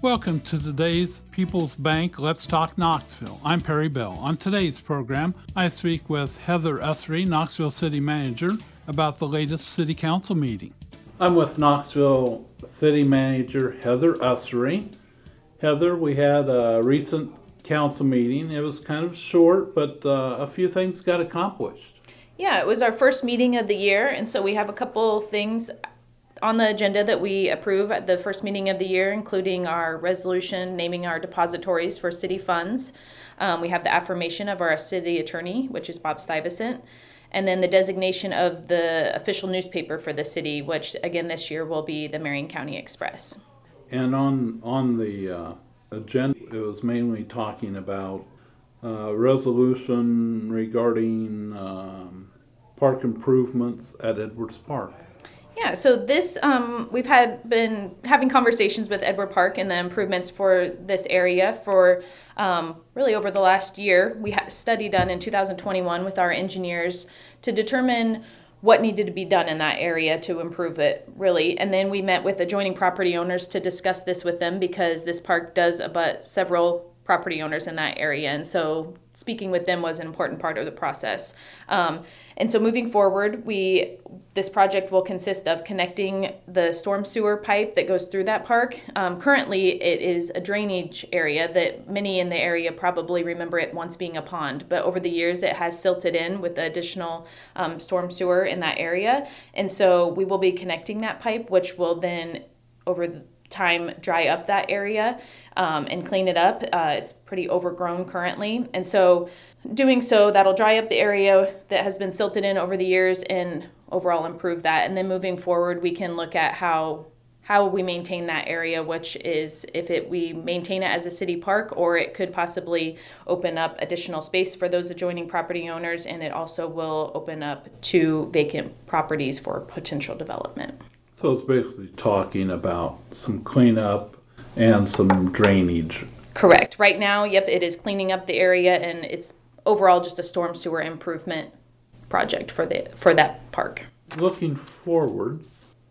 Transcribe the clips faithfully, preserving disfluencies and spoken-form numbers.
Welcome to today's People's Bank Let's Talk Knoxville. I'm Perry Bell. On today's program, I speak with Heather Uthery, Knoxville City Manager, about the latest City Council meeting. I'm with Knoxville City Manager Heather Uthery. Heather, we had a recent council meeting. It was kind of short, but uh, a few things got accomplished. Yeah, it was our first meeting of the year, and so we have a couple things on the agenda that we approve at the first meeting of the year, including our resolution naming our depositories for city funds. Um, we have the affirmation of our city attorney, which is Bob Stuyvesant, and then the designation of the official newspaper for the city, which again this year will be the Marion County Express. And on on the uh, agenda, it was mainly talking about uh, resolution regarding um, park improvements at Edwards Park. Yeah, so this, um, we've had been having conversations with Edward Park and the improvements for this area for um, really over the last year. We had a study done in two thousand twenty-one with our engineers to determine what needed to be done in that area to improve it, really. And then we met with adjoining property owners to discuss this with them because this park does abut several property owners in that area. And so speaking with them was an important part of the process. Um, and so moving forward, we this project will consist of connecting the storm sewer pipe that goes through that park. Um, currently, it is a drainage area that many in the area probably remember it once being a pond, but over the years it has silted in with the additional um, storm sewer in that area. And so we will be connecting that pipe, which will then over the time dry up that area um, and clean it up. Uh, it's pretty overgrown currently, and so doing so that'll dry up the area that has been silted in over the years and overall improve that. And then moving forward, we can look at how how we maintain that area, which is if it we maintain it as a city park, or it could possibly open up additional space for those adjoining property owners, and it also will open up to vacant properties for potential development. So it's basically talking about some cleanup and some drainage. Correct. Right now, yep, it is cleaning up the area, and it's overall just a storm sewer improvement project for the for that park. Looking forward,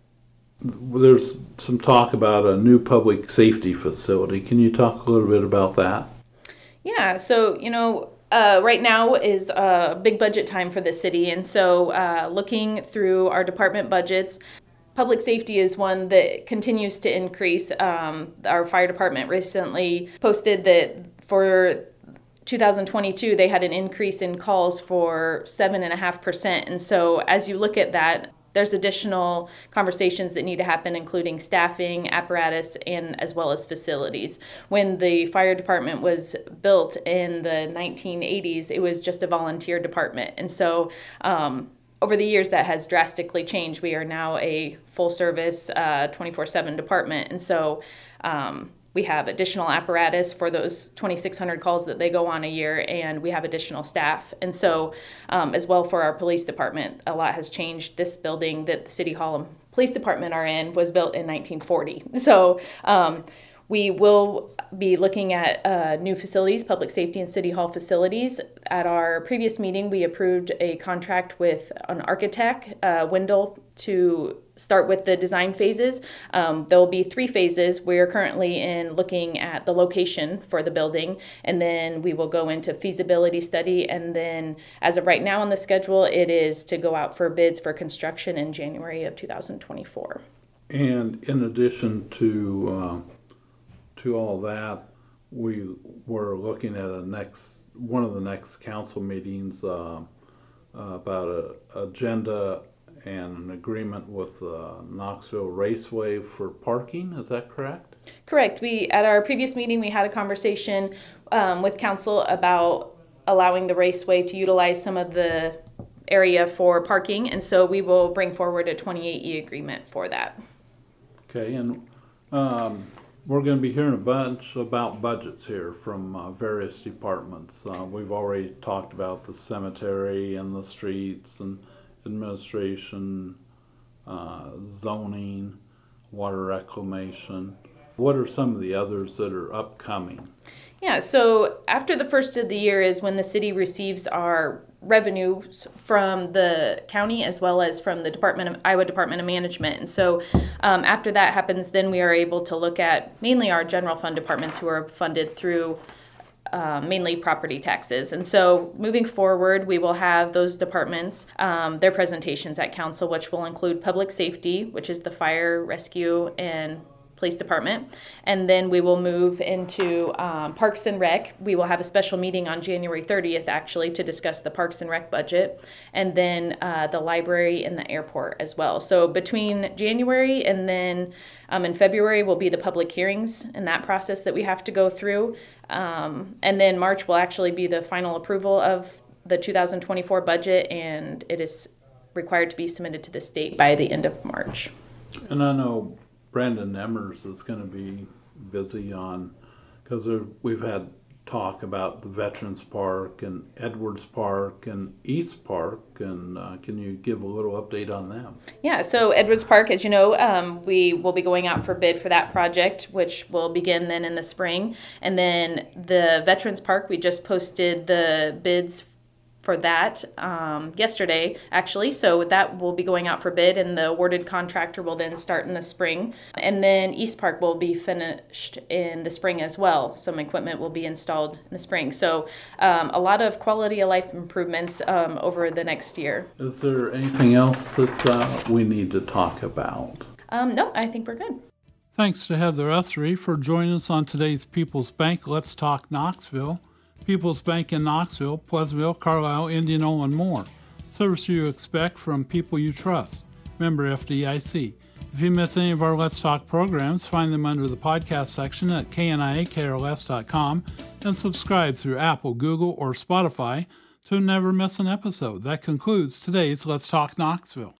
there's some talk about a new public safety facility. Can you talk a little bit about that? Yeah, so, you know, Uh, right now is a big budget time for the city, and so uh, looking through our department budgets, public safety is one that continues to increase. Um, our fire department recently posted that for two thousand twenty-two, they had an increase in calls for seven and a half percent. And so as you look at that, there's additional conversations that need to happen, including staffing, apparatus, and as well as facilities. When the fire department was built in the nineteen eighties, it was just a volunteer department. And so um, over the years, that has drastically changed. We are now a full-service, uh, twenty-four seven department, and so um, we have additional apparatus for those twenty-six hundred calls that they go on a year, and we have additional staff. And so, um, as well for our police department, a lot has changed. This building that the City Hall and Police Department are in was built in nineteen forty. So um, we will be looking at uh, new facilities, public safety and City Hall facilities. At our previous meeting, we approved a contract with an architect, uh, Wendell, to start with the design phases. Um, there will be three phases. We're currently in looking at the location for the building, and then we will go into feasibility study, and then as of right now on the schedule, it is to go out for bids for construction in January of two thousand twenty-four. And in addition to uh, to all that, we were looking at a next one of the next council meetings uh, uh, about a agenda and an agreement with uh, Knoxville Raceway for parking. Is that correct? Correct. We at our previous meeting we had a conversation um, with council about allowing the Raceway to utilize some of the area for parking, and so we will bring forward a twenty-eight E agreement for that. Okay, and um, we're going to be hearing a bunch about budgets here from uh, various departments. Uh, we've already talked about the cemetery and the streets and administration, uh, zoning, water reclamation. What are some of the others that are upcoming? Yeah, so after the first of the year is when the city receives our revenues from the county as well as from the Department of Iowa Department of Management. And so um, after that happens, then we are able to look at mainly our general fund departments who are funded through Uh, mainly property taxes. And so moving forward, we will have those departments, um, their presentations at council, which will include public safety, which is the fire, rescue, and police department. And then we will move into um, Parks and Rec. We will have a special meeting on January thirtieth, actually, to discuss the Parks and Rec budget. And then uh, the library and the airport as well. So between January and then um, in February will be the public hearings and that process that we have to go through. Um, and then March will actually be the final approval of the two thousand twenty-four budget, and it is required to be submitted to the state by the end of March. And I know Brandon Emmers is going to be busy on, because we've had talk about the Veterans Park and Edwards Park and East Park, and uh, can you give a little update on them? Yeah, so Edwards Park, as you know, um, we will be going out for bid for that project, which will begin then in the spring. And then the Veterans Park, we just posted the bids for that um, yesterday, actually. So that will be going out for bid, and the awarded contractor will then start in the spring. And then East Park will be finished in the spring as well. Some equipment will be installed in the spring. So um, a lot of quality of life improvements um, over the next year. Is there anything else that uh, we need to talk about? Um, no, I think we're good. Thanks to Heather Ethery for joining us on today's People's Bank Let's Talk Knoxville. People's Bank in Knoxville, Pleasantville, Carlisle, Indianola, and more. Service you expect from people you trust. Member F D I C. If you miss any of our Let's Talk programs, find them under the podcast section at K N I A K R L S dot com and subscribe through Apple, Google, or Spotify to never miss an episode. That concludes today's Let's Talk Knoxville.